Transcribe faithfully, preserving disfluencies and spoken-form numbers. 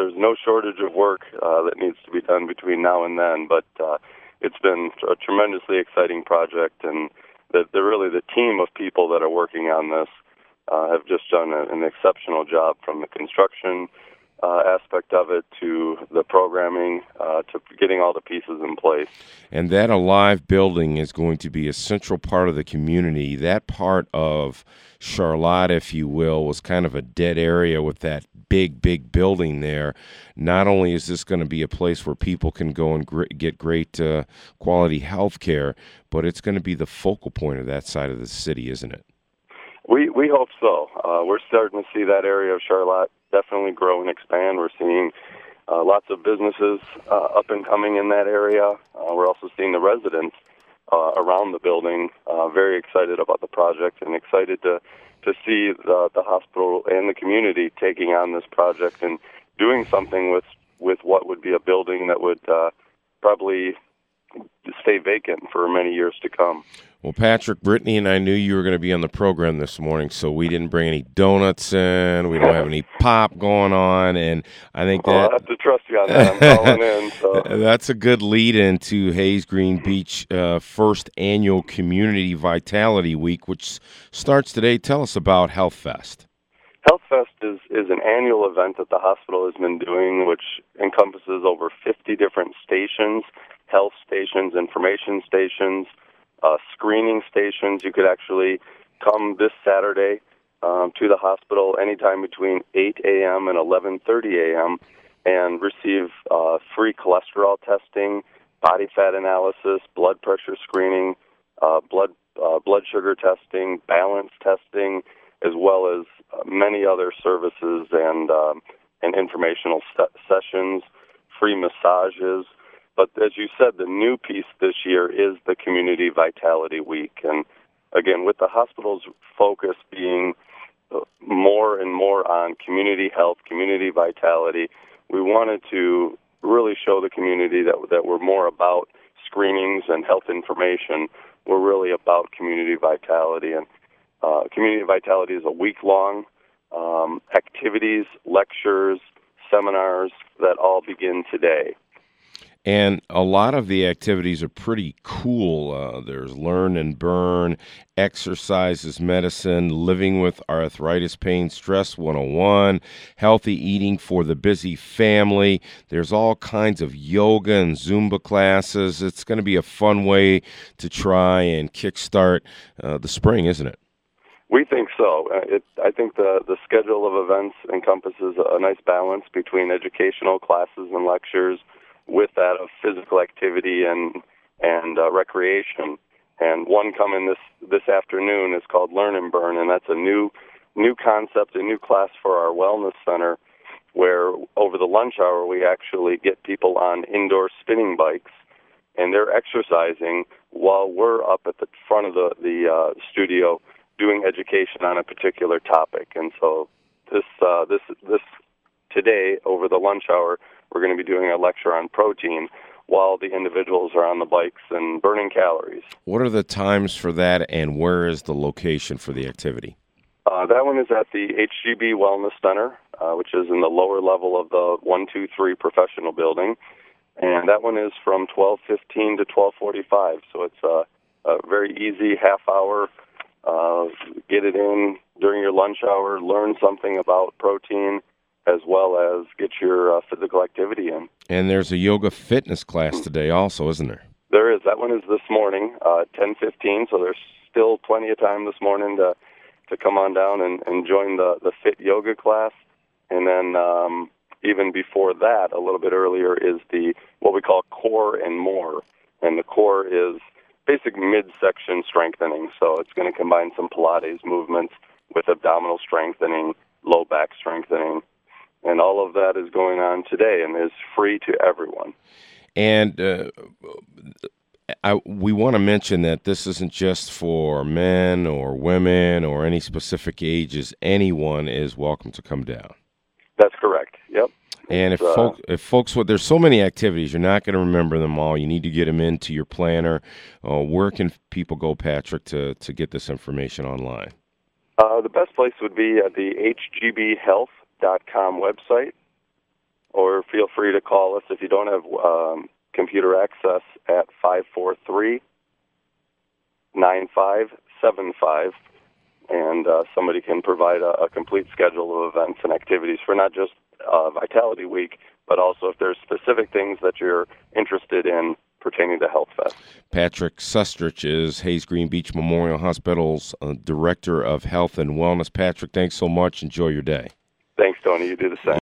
there's no shortage of work uh, that needs to be done between now and then, but uh, it's been a tremendously exciting project, and the, the really the team of people that are working on this uh, have just done a, an exceptional job, from the construction Uh, aspect of it to the programming, uh, to getting all the pieces in place. And that Alive building is going to be a central part of the community. That part of Charlotte, if you will, was kind of a dead area with that big, big building there. Not only is this going to be a place where people can go and gr- get great uh, quality health care, but it's going to be the focal point of that side of the city, isn't it? We we hope so. Uh, we're starting to see that area of Charlotte definitely grow and expand. We're seeing uh, lots of businesses uh, up and coming in that area. Uh, we're also seeing the residents uh, around the building uh, very excited about the project and excited to to see the, the hospital and the community taking on this project and doing something with with what would be a building that would uh, probably stay vacant for many years to come. Well, Patrick, Brittany and I knew you were going to be on the program this morning, so we didn't bring any donuts in. We don't have any pop going on, and I think that well, I have to trust you on that. I'm calling in. So. That's a good lead-in to Hayes Green Beach uh, first annual Community Vitality Week, which starts today. Tell us about Health Fest. Health Fest is, is an annual event that the hospital has been doing, which encompasses over fifty different stations, health stations, information stations, Uh, screening stations. You could actually come this Saturday um, to the hospital anytime between eight a.m. and eleven thirty a.m. and receive uh, free cholesterol testing, body fat analysis, blood pressure screening, uh, blood uh, blood sugar testing, balance testing, as well as uh, many other services and um, and informational se- sessions, free massages. But as you said, the new piece this year is the Community Vitality Week. And again, with the hospital's focus being more and more on community health, community vitality, we wanted to really show the community that, that we're more about screenings and health information. We're really about community vitality. And uh, community vitality is a week-long um, activities, lectures, seminars that all begin today. And a lot of the activities are pretty cool. Uh, there's Learn and Burn, Exercises Medicine, Living with Arthritis Pain, Stress one oh one, Healthy Eating for the Busy Family. There's all kinds of yoga and Zumba classes. It's going to be a fun way to try and kickstart uh, the spring, isn't it? We think so. Uh, it, I think the, the schedule of events encompasses a nice balance between educational classes and lectures, with that of physical activity and and uh, recreation. And one coming this this afternoon is called Learn and Burn, and that's a new new concept, a new class for our wellness center, where over the lunch hour we actually get people on indoor spinning bikes, and they're exercising while we're up at the front of the the uh, studio doing education on a particular topic. And so this uh, this this today over the lunch hour, we're going to be doing a lecture on protein while the individuals are on the bikes and burning calories. What are the times for that, and where is the location for the activity? Uh, that one is at the H G B Wellness Center, uh, which is in the lower level of the one two three professional building. And that one is from twelve fifteen to twelve forty-five. So it's a, a very easy half hour. Uh, get it in during your lunch hour, learn something about protein, as well as get your uh, physical activity in. And there's a yoga fitness class today also, isn't there? There is. That one is this morning, uh, ten fifteen, so there's still plenty of time this morning to to come on down and, and join the, the fit yoga class. And then um, even before that, a little bit earlier, is the what we call core and more. And the core is basic midsection strengthening, so it's going to combine some Pilates movements with abdominal strengthening, low back strengthening. And all of that is going on today and is free to everyone. And uh, I, we want to mention that this isn't just for men or women or any specific ages. Anyone is welcome to come down. That's correct. Yep. And if, uh, folk, if folks, well, there's so many activities, you're not going to remember them all. You need to get them into your planner. Uh, where can people go, Patrick, to, to get this information online? Uh, the best place would be at the H G B Health dot com website, feel free to call us if you don't have um, computer access at five four three, nine five seven five, and uh, somebody can provide a, a complete schedule of events and activities for not just uh, Vitality Week, but also if there's specific things that you're interested in pertaining to Health Fest. Patrick Sustrich is Hayes Green Beach Memorial Hospital's uh, Director of Health and Wellness. Patrick, thanks so much. Enjoy your day. Thanks, Tony. You do the same.